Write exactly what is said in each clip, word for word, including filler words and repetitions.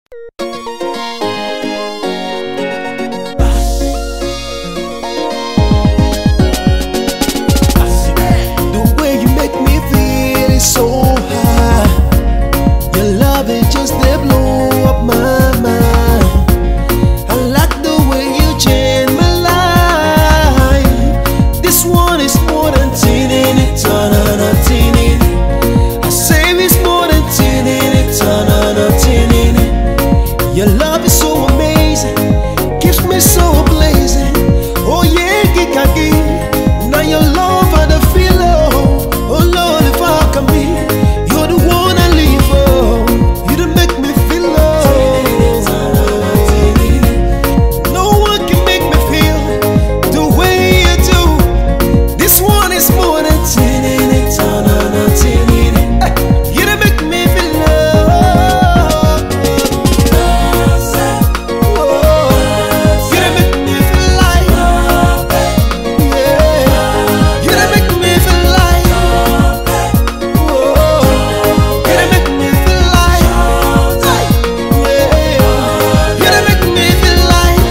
The way you make me feel is so high. Your love is just they blow up my mind. I like the way you change my life. This one is more than teeny, ta-na-na, teeny. I say it's more than teeny, ta-na-na, teeny. Your love is so amazing, keeps me so blazing. Oh yeah, kikaki. Now your love and the feel. Oh Lord, if I can be, you're the one I live for. You done make me feel love. No one can make me feel the way you do. This one is more than teeny, ta-na-na, teeny. You done make me feel love. Oh, you done make me feel like, yeah. You done make me feel like, oh, you done make me feel like, yeah. You done make me feel like.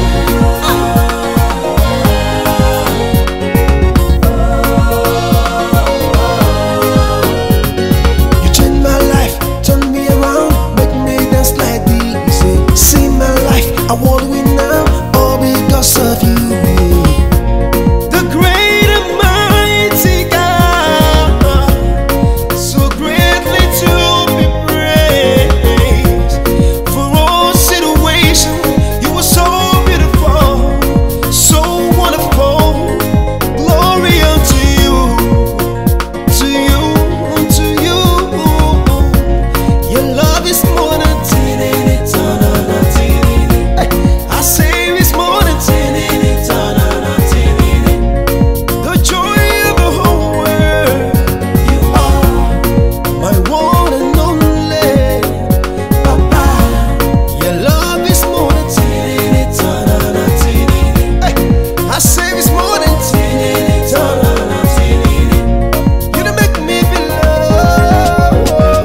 You change my life, turn me around, make me dance like this. See my life, I want to win now, all because of you. The great and mighty God, so greatly to be praised. For all situations, you were so beautiful, so wonderful. Glory unto you, to you, to you. Your love is more than teeny, ta-na-na, teeny. I say it's more than teeny, ta-na-na, teeny. The joy of the whole world, you are my one and only Papa. Your love is more than teeny, ta-na-na, teeny. I say it's more than teeny, ta-na-na, teeny. You done make me feel love.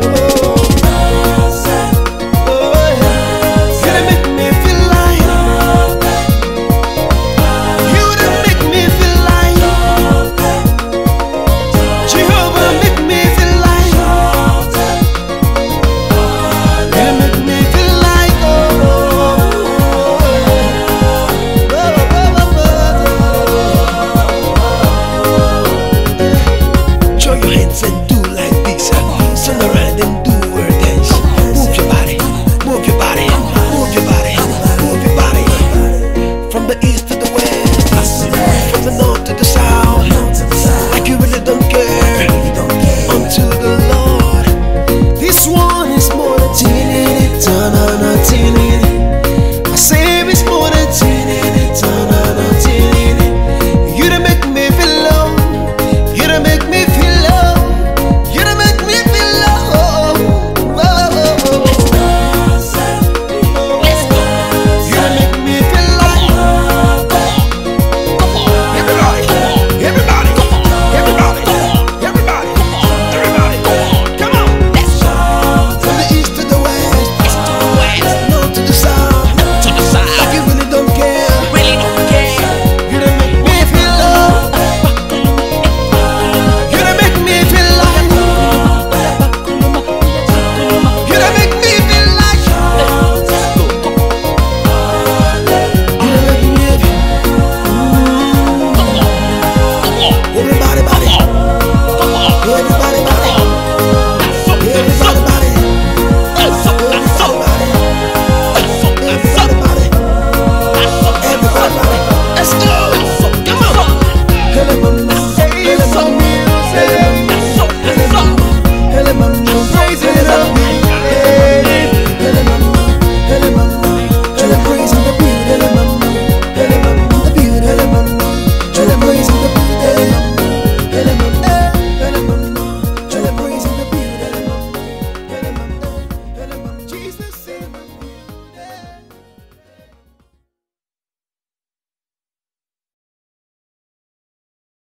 Oh, yeah. You done make me feel like, you done make me feel like, Jehovah make me feel like, you done make me feel like, oh, throw your hands and do like this. Turn around and do a dance. Move your body, move your body, move your body, move your body. From the east to the west, from the north to the south, like you really don't care. Unto the Lord, this one is more than teeny, ta-na-na, teeny.